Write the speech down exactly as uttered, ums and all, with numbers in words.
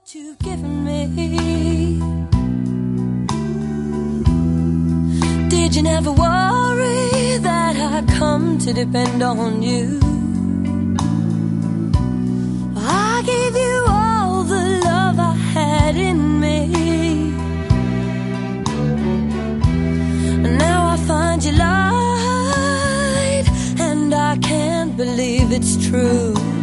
You've given me. Did you never worry that I'd come to depend on you? I gave you all the love I had in me, and now I find you lied, and I can't believe it's true.